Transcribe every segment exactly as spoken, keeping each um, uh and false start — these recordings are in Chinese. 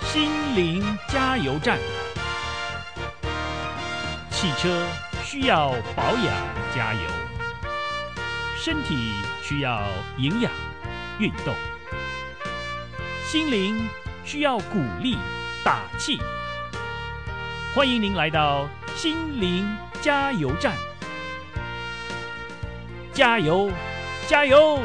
心灵加油站。汽车需要保养加油，身体需要营养运动，心灵需要鼓励打气。欢迎您来到心灵加油站，加油加油！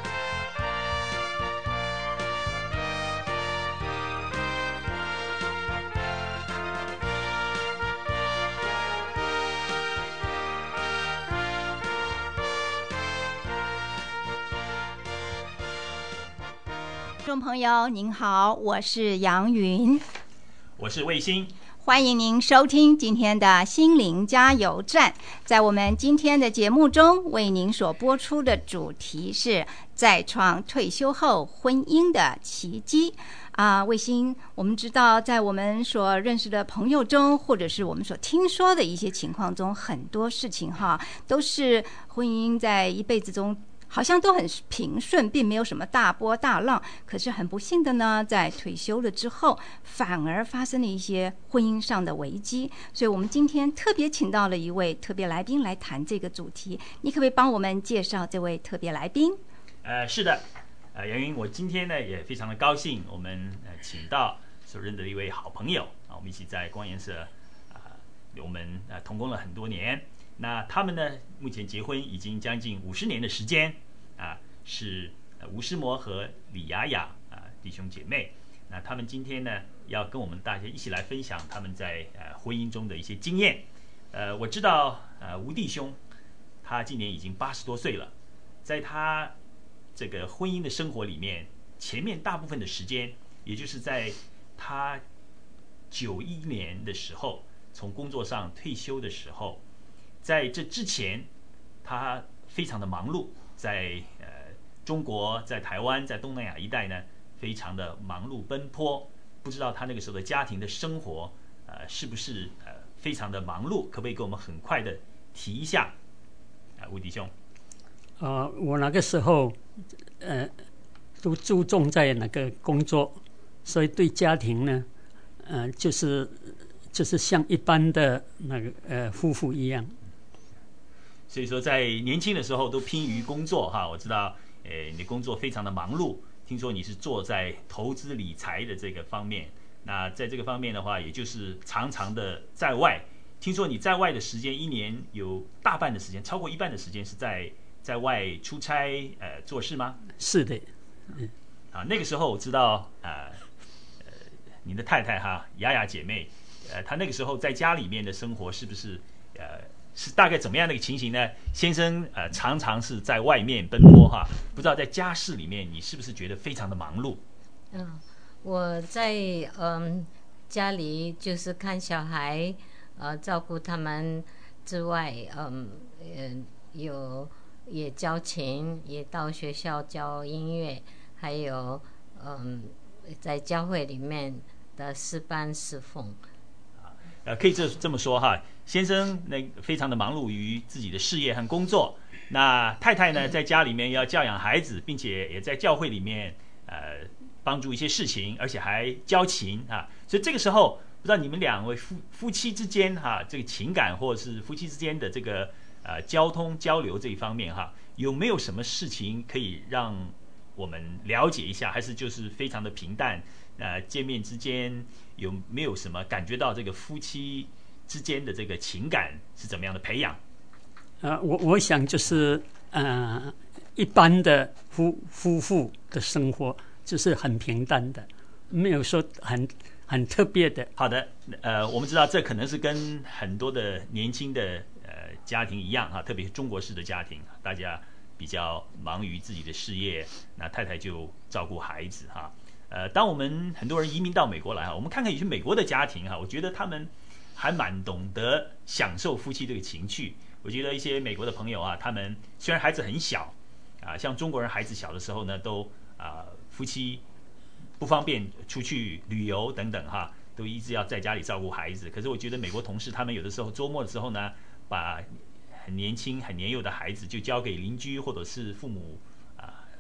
听众朋友您好，我是杨云， 我是卫星， 欢迎您收听今天的心灵加油站。在我们今天的节目中，为您所播出的主题是再创退休后婚姻的奇迹啊。卫星，我们知道在我们所认识的朋友中，或者是我们所听说的一些情况中，很多事情哈都是婚姻在一辈子中好像都很平顺，并没有什么大波大浪。可是很不幸的呢，在退休了之后，反而发生了一些婚姻上的危机。所以我们今天特别请到了一位特别来宾来谈这个主题。你可不可以帮我们介绍这位特别来宾？ 呃，是的，呃，杨云，我今天呢也非常的高兴，我们呃请到所认得的一位好朋友啊，我们一起在光研社啊、呃，我们呃同工了很多年。那他们呢，目前结婚已经将近五十年的时间啊，是吴诗模和李雅雅啊弟兄姐妹。那他们今天呢，要跟我们大家一起来分享他们在呃婚姻中的一些经验。呃，我知道呃吴弟兄，他今年已经八十多岁了，在他这个婚姻的生活里面，前面大部分的时间，也就是在他九一年的时候，从工作上退休的时候。在这之前，他非常的忙碌，在呃中国、在台湾、在东南亚一带呢，非常的忙碌奔波。不知道他那个时候的家庭的生活，呃，是不是呃非常的忙碌？可不可以给我们很快的提一下？啊、呃，吴弟兄。 呃，我那个时候，呃，都注重在那个工作，所以对家庭呢，呃，就是就是像一般的那个呃夫妇一样。 所以说，在年轻的时候都拼于工作哈。我知道，呃，你的工作非常的忙碌。听说你是做在投资理财的这个方面，那在这个方面的话，也就是常常的在外。听说你在外的时间，一年有大半的时间，超过一半的时间是在在外出差呃做事吗？ 是的， 嗯，啊，那个时候我知道，呃，呃，你的太太哈，雅雅姐妹，呃，她那个时候在家里面的生活是不是呃？是大概怎么样的一个情形呢？先生呃常常是在外面奔波哈，不知道在家事里面你是不是觉得非常的忙碌？ 嗯，我在嗯家里就是看小孩，呃照顾他们之外，嗯嗯有也教琴，也到学校教音乐，还有嗯在教会里面的诗班侍奉。 呃，可以这这么说哈，先生那非常的忙碌于自己的事业和工作，那太太呢在家里面要教养孩子，并且也在教会里面呃帮助一些事情，而且还教琴啊。所以这个时候，不知道你们两位夫夫妻之间哈、啊，这个情感或者是夫妻之间的这个呃交通交流这一方面哈，有没有什么事情可以让我们了解一下，还是就是非常的平淡？呃，见面之间有没有什么感觉到这个夫妻之间的这个情感是怎么样的培养？ 呃，我我想就是呃，一般的夫夫妇的生活就是很平淡的，没有说很很特别的。 好的，呃，我们知道这可能是跟很多的年轻的呃家庭一样哈，特别是中国式的家庭，大家比较忙于自己的事业，那太太就照顾孩子哈。呃，当我们很多人移民到美国来哈，我们看看有些美国的家庭哈，我觉得他们还蛮懂得享受夫妻这个情趣。我觉得一些美国的朋友啊，他们虽然孩子很小啊，像中国人孩子小的时候呢，都啊夫妻不方便出去旅游等等哈，都一直要在家里照顾孩子。可是我觉得美国同事他们有的时候周末的时候呢，把很年轻很年幼的孩子就交给邻居或者是父母啊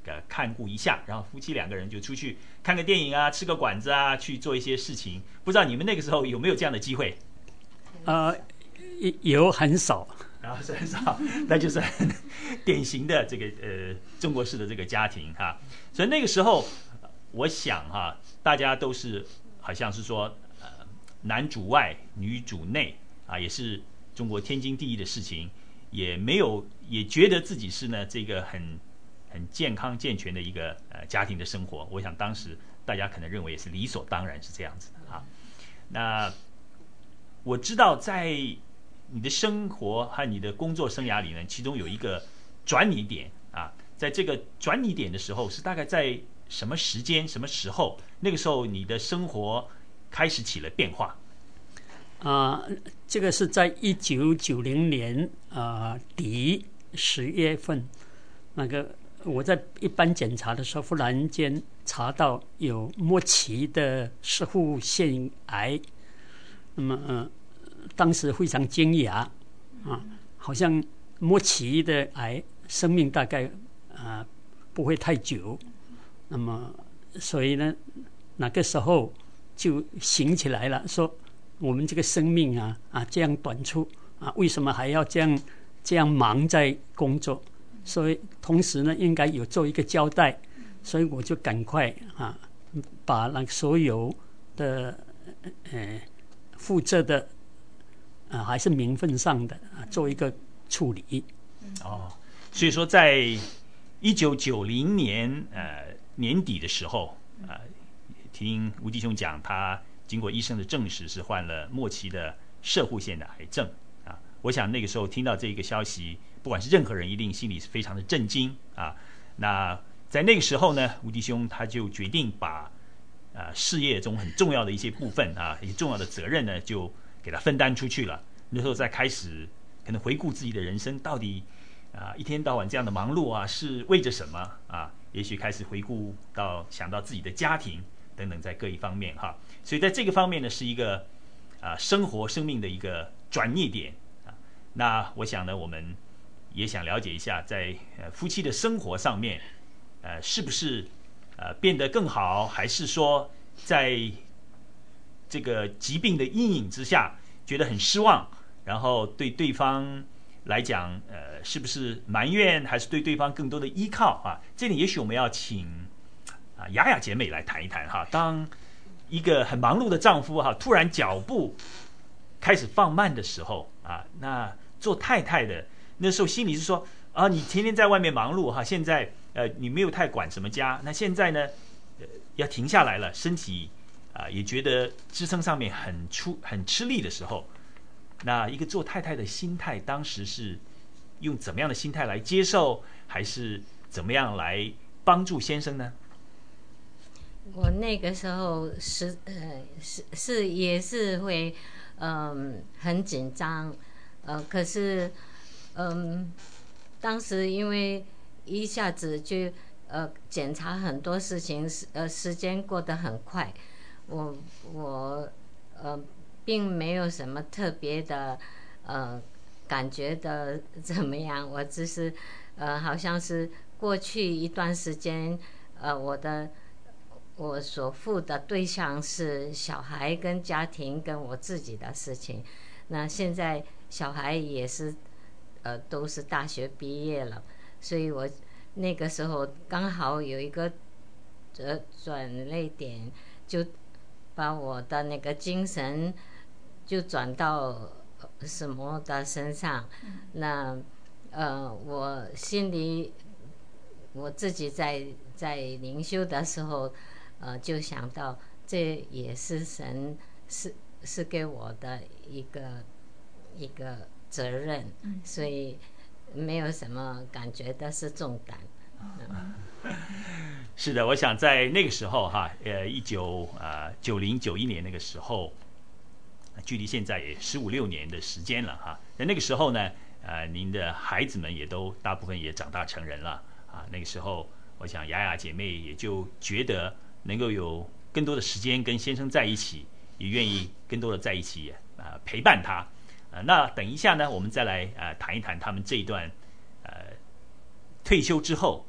呃看顾一下，然后夫妻两个人就出去看个电影啊，吃个馆子啊，去做一些事情。不知道你们那个时候有没有这样的机会？ 呃，有很少， 然后是很少，那就是很典型的这个呃中国式的这个家庭哈。所以那个时候，我想哈，大家都是好像是说呃男主外女主内啊，也是中国天经地义的事情，也没有也觉得自己是呢这个很很健康健全的一个呃家庭的生活。我想当时大家可能认为也是理所当然是这样子的哈。那我知道在你的生活和你的工作生涯里呢，其中有一个转捩点啊，在这个转捩点的时候是大概在什么时间、什么时候？那个时候你的生活开始起了变化。 啊、呃，这个是在一九九零年啊、呃、底十月份，那个我在一般检查的时候，忽然间查到有末期的攝護腺癌。那么，呃，当时非常惊讶啊，好像末期的癌生命大概啊、呃、不会太久。那么，所以呢，那个时候就醒起来了，说我们这个生命啊啊这样短促啊，为什么还要这样这样忙在工作？所以同时呢，应该有做一个交代，所以我就赶快啊把那所有的呃。负责的啊、呃，还是名分上的啊，做一个处理。 哦，所以说在一九九零年呃年底的时候，呃，听吴弟兄讲，他经过医生的证实是患了末期的攝護腺的癌症啊。我想那个时候听到这个消息，不管是任何人，一定心里是非常的震惊啊。那在那个时候呢，吴弟兄他就决定把啊，事业中很重要的一些部分啊，一些重要的责任呢，就给他分担出去了。那时候再开始可能回顾自己的人生，到底啊一天到晚这样的忙碌啊，是为着什么啊？也许开始回顾到想到自己的家庭等等，在各一方面哈。所以在这个方面呢，是一个啊生活生命的一个转捩点啊。那我想呢，我们也想了解一下，在呃夫妻的生活上面，呃是不是？呃，变得更好，还是说在这个疾病的阴影之下觉得很失望，然后对对方来讲，呃，是不是埋怨，还是对对方更多的依靠啊？这里也许我们要请啊雅雅姐妹来谈一谈哈。当一个很忙碌的丈夫哈，突然脚步开始放慢的时候啊，那做太太的那时候心里是说啊，你天天在外面忙碌哈，现在。呃，你没有太管什么家，那现在呢，呃，要停下来了，身体啊、呃、也觉得支撑上面很出很吃力的时候，那一个做太太的心态，当时是用怎么样的心态来接受，还是怎么样来帮助先生呢？ 我那个时候是呃是是也是会嗯、呃、很紧张，呃，可是嗯、呃、当时因为。一下子就呃检查很多事情，呃时间过得很快，我我呃并没有什么特别的呃感觉的怎么样，我只是呃好像是过去一段时间呃我的我所负的对象是小孩跟家庭跟我自己的事情，那现在小孩也是呃都是大学毕业了。所以我那个时候刚好有一个呃转捩点，就把我的那个精神就转到什么的身上。那呃，我心里我自己在在灵修的时候，呃，就想到这也是神是是给我的一个一个责任，所以。没有什么感觉的是重担。嗯、 是的，我想在那个时候哈，呃，一九啊九零九一年那个时候，距离现在也十五六年的时间了哈。在那个时候呢，呃，您的孩子们也都大部分也长大成人了啊。那个时候，我想雅雅姐妹也就觉得能够有更多的时间跟先生在一起，也愿意更多的在一起啊、呃、陪伴他。呃，那等一下呢，我们再来呃谈一谈他们这一段呃退休之后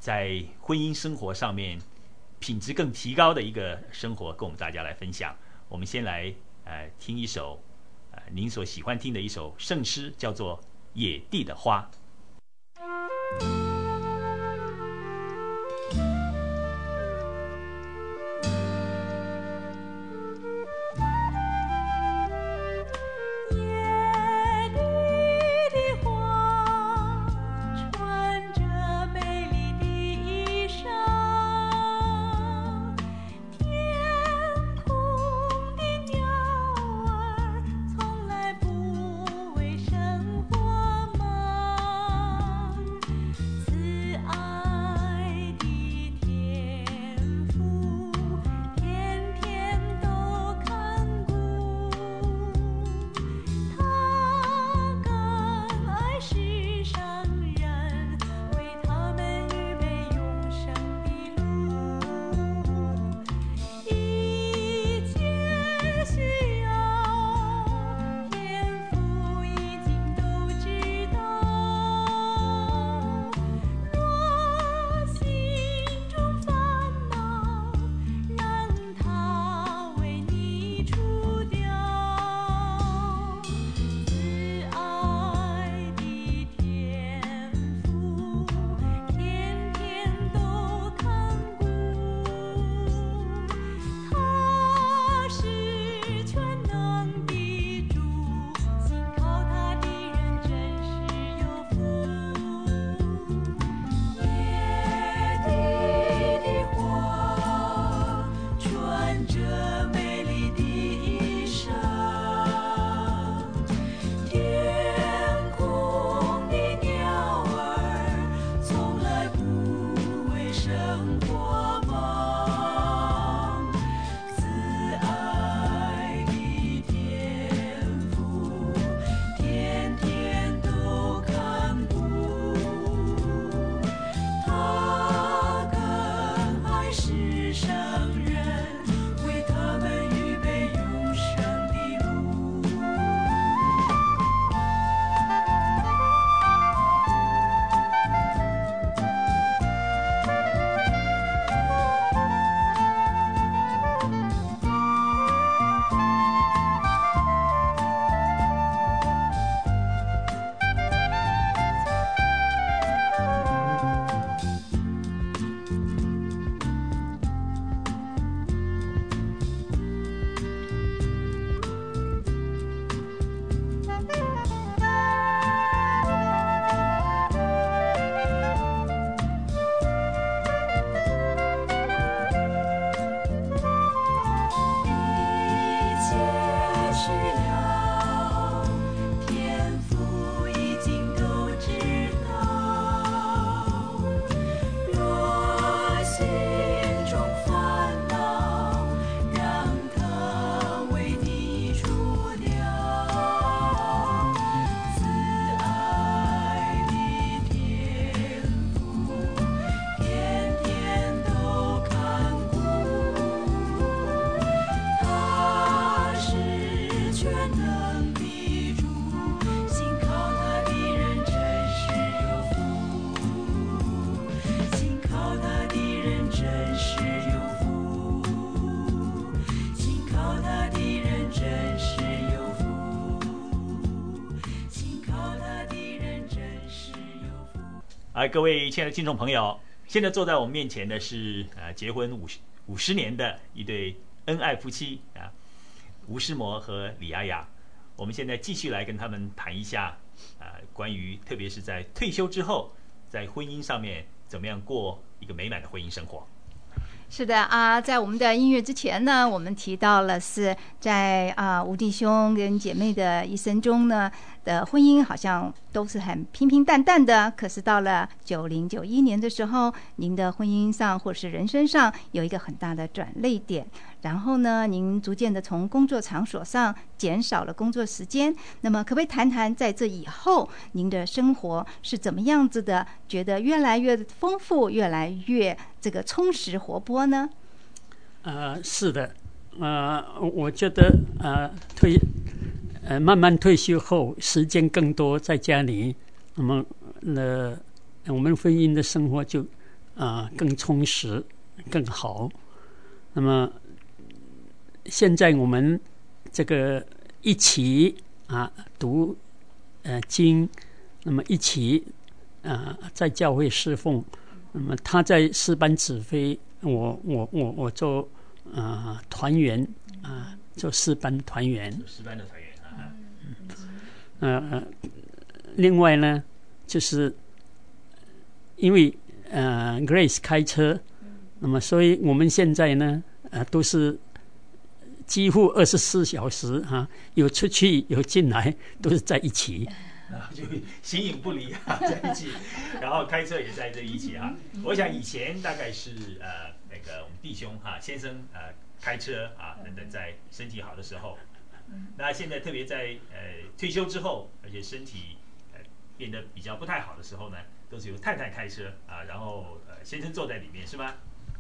在婚姻生活上面品质更提高的一个生活，跟我们大家来分享。我们先来呃听一首呃您所喜欢听的一首圣诗，叫做《野地的花》。哎，各位亲爱的听众朋友，现在坐在我们面前的是呃结婚五十五十年的一对恩爱夫妻啊，吴诗模和李雅雅。我们现在继续来跟他们谈一下啊、呃，关于特别是在退休之后，在婚姻上面怎么样过一个美满的婚姻生活。 是的啊，在我们的音乐之前呢，我们提到了是在啊吴弟兄跟姐妹的一生中呢的婚姻好像都是很平平淡淡的，可是到了九零九一年的时候，您的婚姻上或是人生上有一个很大的转捩点，然后呢，您逐渐的从工作场所上减少了工作时间。那么可不可以谈谈在这以后您的生活是怎么样子的，觉得越来越丰富，越来越这个充实活泼呢？ 呃，是的，呃，我觉得呃退呃慢慢退休后，时间更多在家里，那么呃我们婚姻的生活就啊、呃、更充实、更好。那么现在我们这个一起啊读呃经，那么一起啊、呃、在教会侍奉，那么他在诗班指挥，我我我我做啊、呃、团员啊、呃，做诗班团员， 诗班的团员啊。 呃，另外呢，就是因为呃 Grace 开车，那么所以我们现在呢，呃，都是几乎二十四小时哈、啊，有出去有进来，都是在一起。 啊，就形影不离啊，在一起，然后开车也在这一起啊。我想以前大概是呃那个我们弟兄哈、啊、先生呃开车啊等等，在身体好的时候，那现在特别在呃退休之后，而且身体呃变得比较不太好的时候呢，都是由太太开车啊，然后呃先生坐在里面，是吗？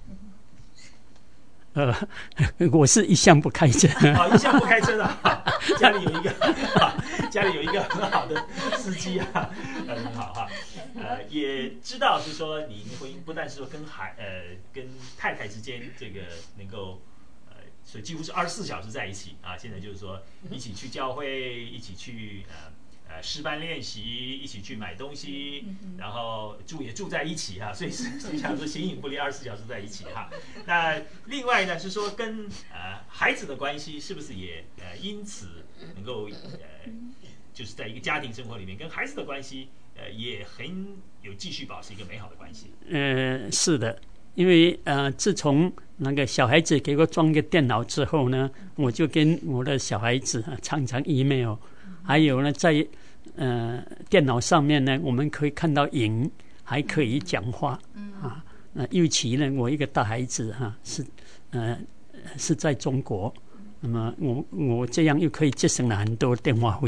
呃，我是一向不开车， 好、哦，一向不开车的，家里有一个，家里有一个很好的司机啊，呃，很好哈，呃，也知道是说你婚姻不但是说跟孩呃跟太太之间这个能够呃，所以几乎是二十四小时在一起啊，现在就是说一起去教会，一起去呃。呃，诗班练习，一起去买东西，然后住也住在一起哈、啊，所以是就想说形影不离，二十四小时在一起哈、啊。那另外呢是说跟呃孩子的关系是不是也呃因此能够呃就是在一个家庭生活里面跟孩子的关系呃也很有继续保持一个美好的关系？ 呃，是的，因为呃自从那个小孩子给我装个电脑之后呢，我就跟我的小孩子、啊、常常 email。还有呢，在呃电脑上面呢，我们可以看到影，还可以讲话啊。那尤其呢，我一个大孩子哈、啊、是呃是在中国，那么我我这样又可以节省了很多电话费。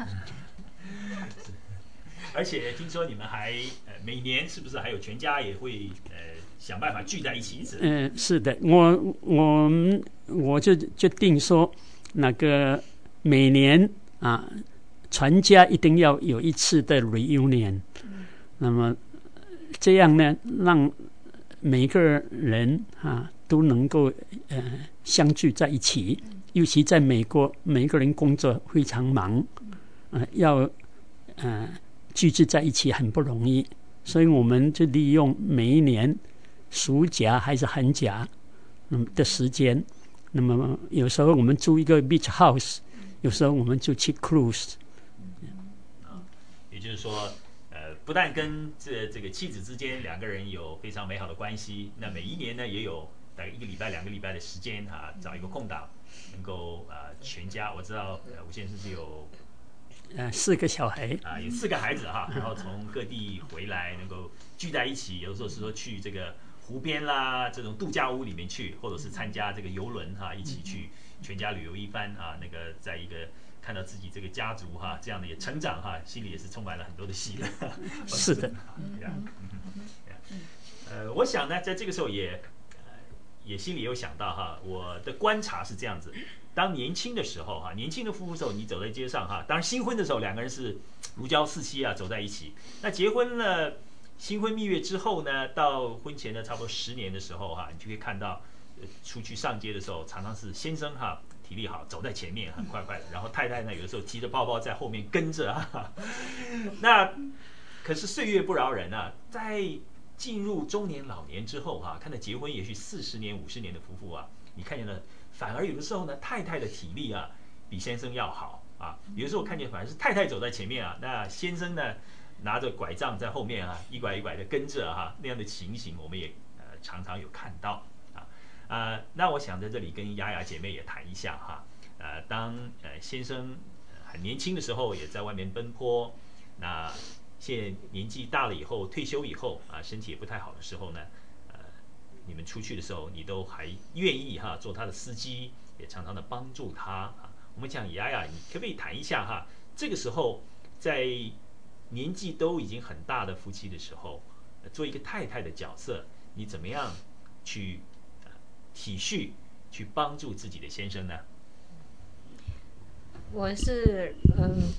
而且听说你们还呃每年是不是还有全家也会呃想办法聚在一起一次？ 嗯、呃，是的，我我我就决定说那个每年。啊，全家一定要有一次的 reunion，、嗯、那么这样呢，让每个人啊都能够呃相聚在一起。尤其在美国，每个人工作非常忙，呃，要呃聚集在一起很不容易，所以我们就利用每一年暑假还是寒假嗯的时间，那么有时候我们租一个 beach house。有时候我们就去 cruise，、 嗯啊、也就是说，呃，不但跟这这个妻子之间两个人有非常美好的关系，那每一年呢也有大概一个礼拜、两个礼拜的时间啊，找一个空档，能够呃全家，我知道呃吴先生是有呃四个小孩啊，有四个孩子哈，然后从各地回来，能够聚在一起，有时候是说去这个湖边啦，这种度假屋里面去，或者是参加这个游轮哈，一起去。全家旅游一番啊，那个在一个看到自己这个家族哈、啊、这样的也成长哈、啊，心里也是充满了很多的喜乐。 是的， 呃，我想呢，在这个时候也、呃、也心里有想到哈，我的观察是这样子：当年轻的时候哈，年轻的夫妇的时候，你走在街上哈，当然新婚的时候两个人是如胶似漆啊，走在一起。那结婚了，新婚蜜月之后呢，到婚前的差不多十年的时候哈，你就可以看到。出去上街的时候，常常是先生哈体力好，走在前面很快快的，然后太太呢有的时候提着包包在后面跟着啊。那可是岁月不饶人啊，在进入中年老年之后哈、啊，看到结婚也许四十年、五十年的夫妇啊，你看见了，反而有的时候呢，太太的体力啊比先生要好啊。有的时候看见反而是太太走在前面啊，那先生呢拿着拐杖在后面啊，一拐一拐的跟着哈、啊，那样的情形我们也呃常常有看到。呃，那我想在这里跟雅雅姐妹也谈一下哈，呃，当呃先生很年轻的时候也在外面奔波，那现在年纪大了以后，退休以后啊，身体也不太好的时候呢，呃，你们出去的时候，你都还愿意哈做他的司机，也常常的帮助他啊。我们讲雅雅，你可不可以谈一下哈？这个时候在年纪都已经很大的夫妻的时候，呃、做一个太太的角色，你怎么样去？体恤去帮助自己的先生呢？ 我是嗯，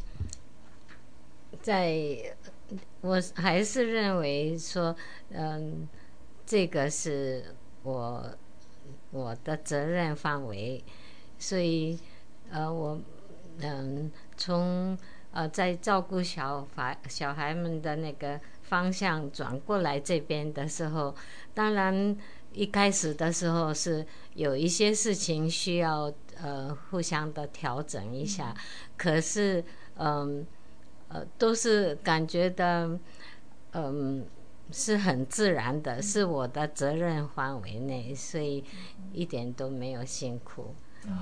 在我还是认为说，嗯， 这个是我我的责任范围，所以呃我嗯从呃在照顾小孩小孩们的那个方向转过来这边的时候，当然一开始的时候是有一些事情需要呃互相的调整一下，可是嗯呃都是感觉到嗯是很自然的，是我的责任范围内，所以一点都没有辛苦。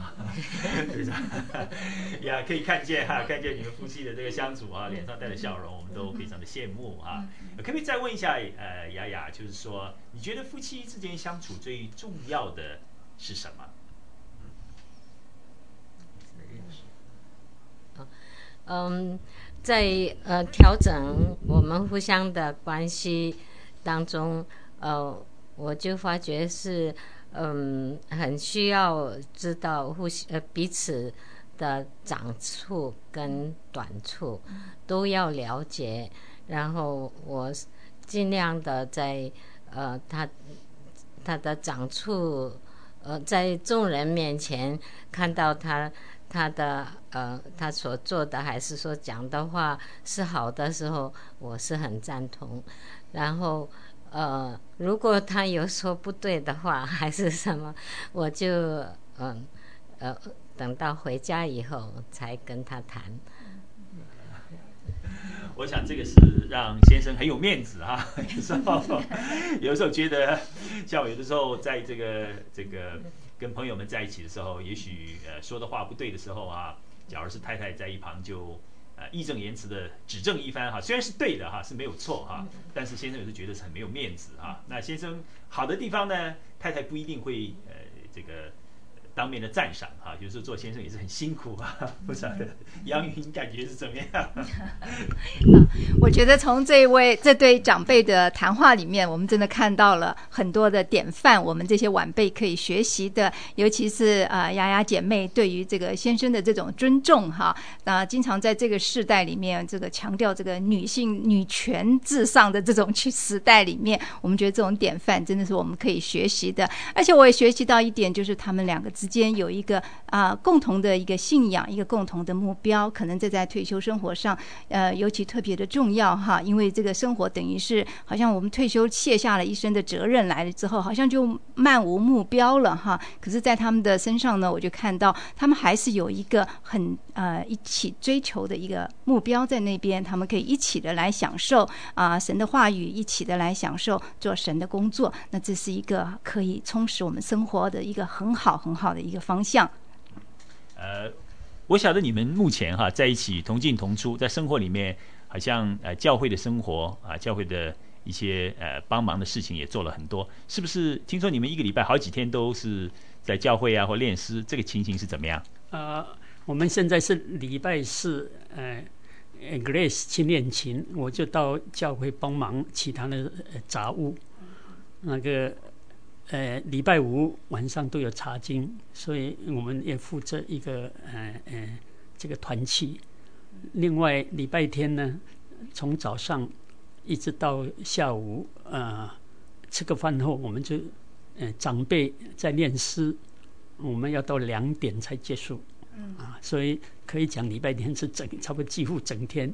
呀，可以看见哈，看见你们夫妻的这个相处啊，脸上带着笑容，我们都非常的羡慕啊。可不可以再问一下，呃，雅雅，就是说，你觉得夫妻之间相处最重要的是什么？ 嗯，在呃调整我们互相的关系当中，呃，我就发觉是。嗯，很需要知道互呃彼此的长处跟短处都要了解，然后我尽量的在呃他他的长处呃在众人面前看到他他的呃他所做的还是说讲的话是好的时候，我是很赞同，然后。呃，如果他有说不对的话，还是什么，我就嗯呃等到回家以后才跟他谈。 我想这个是让先生很有面子啊，有时候有时候觉得，像我有的时候在这个这个跟朋友们在一起的时候，也许呃说的话不对的时候啊，假如是太太在一旁就。呃，义正言辞的指正一番哈，虽然是对的哈，是没有错哈，但是先生有时觉得是很没有面子哈。那先生好的地方呢，太太不一定会呃这个当面的赞赏哈，有时候做先生也是很辛苦啊，不晓得杨云感觉是怎么样？ 我觉得从这位这对长辈的谈话里面，我们真的看到了很多的典范，我们这些晚辈可以学习的，尤其是呃雅雅姐妹对于这个先生的这种尊重哈，那、呃、经常在这个世代里面，这个强调这个女性女权至上的这种时代里面，我们觉得这种典范真的是我们可以学习的。而且我也学习到一点，就是他们两个之间有一个啊、呃、共同的一个信仰，一个共同的目标，可能这在退休生活上呃尤其特别的重要哈，因为这个生活等于是好像我们退休卸下了一身的责任来了之后，好像就漫无目标了哈。可是在他们的身上呢，我就看到他们还是有一个很呃一起追求的一个目标在那边，他们可以一起的来享受啊、呃、神的话语，一起的来享受做神的工作，那这是一个可以充实我们生活的一个很好很好的一个方向。 呃，我晓得你们目前哈在一起同进同出，在生活里面好像呃教会的生活啊，教会的一些呃帮忙的事情也做了很多，是不是？听说你们一个礼拜好几天都是在教会啊或练诗，这个情形是怎么样？ 呃，我们现在是礼拜四，呃 ，Grace 去练琴，我就到教会帮忙其他的杂物。那个呃，礼拜五晚上都有查经，所以我们也负责一个呃呃这个团契。另外礼拜天呢，从早上一直到下午，呃，吃个饭后，我们就呃长辈在练诗，我们要到两点才结束。嗯啊，所以可以讲礼拜天是整差不多几乎整天。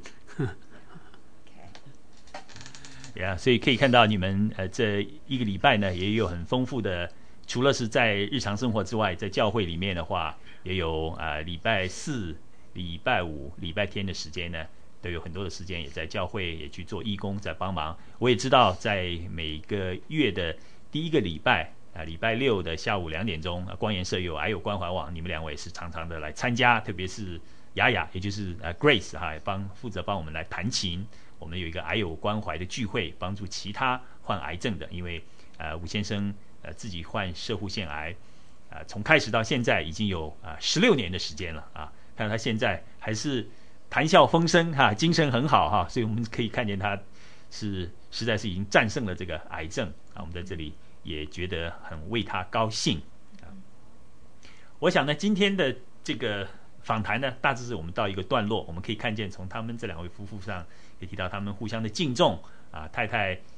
呀、yeah, 所以可以看到你们呃这一个礼拜呢，也有很丰富的，除了是在日常生活之外，在教会里面的话，也有啊礼拜四、礼拜五、礼拜天的时间呢，都有很多的时间也在教会也去做义工，在帮忙。我也知道，在每个月的第一个礼拜啊，礼拜六的下午两点钟，光研社有爱有关怀网，你们两位是常常的来参加，特别是雅雅，也就是呃 Grace 哈，帮负责帮我们来弹琴。我们有一个癌友关怀的聚会，帮助其他患癌症的，因为呃吴先生呃自己患摄护腺癌，啊、呃、从开始到现在已经有啊十六年的时间了啊，看到他现在还是谈笑风生哈、啊，精神很好哈、啊，所以我们可以看见他是实在是已经战胜了这个癌症啊，我们在这里也觉得很为他高兴啊。我想呢，今天的这个访谈呢，大致是我们到一个段落，我们可以看见从他们这两位夫妇上也提到他们互相的敬重啊，太太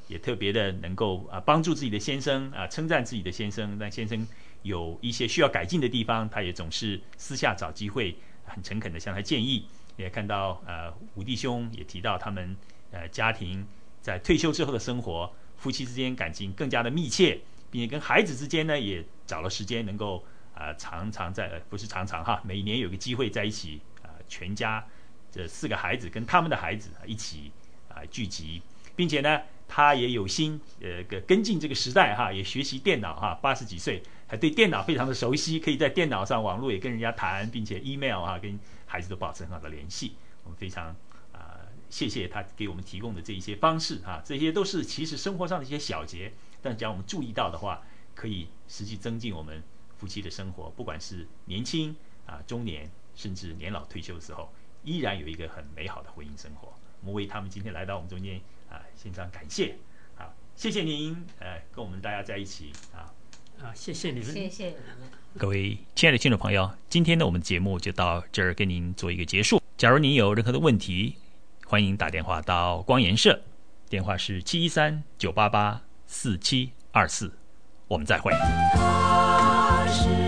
也特别的能够啊帮助自己的先生啊，称赞自己的先生，让先生有一些需要改进的地方，他也总是私下找机会，很诚恳的向他建议。也看到呃五弟兄也提到他们呃家庭在退休之后的生活，夫妻之间感情更加的密切，并且跟孩子之间呢也找了时间能够啊、呃、常常在、呃、不是常常哈，每年有个机会在一起啊、呃，全家这四个孩子跟他们的孩子一起啊、呃、聚集，并且呢他也有心呃跟进这个时代哈，也学习电脑哈，八十几岁还对电脑非常的熟悉，可以在电脑上网络也跟人家谈，并且 email 啊跟孩子都保持很好的联系。我们非常啊、呃、谢谢他给我们提供的这一些方式哈，这些都是其实生活上的一些小节，但只要我们注意到的话，可以实际增进我们夫妻的生活，不管是年轻啊、中年，甚至年老退休的时候，依然有一个很美好的婚姻生活。我们为他们今天来到我们中间啊，献上感谢啊，谢谢您呃跟我们大家在一起啊啊，谢谢你们， 谢谢你们。 各位亲爱的听众朋友，今天呢我们节目就到这儿跟您做一个结束。假如您有任何的问题，欢迎打电话到光研社，电话是七一三九八八四七二四，我们再会。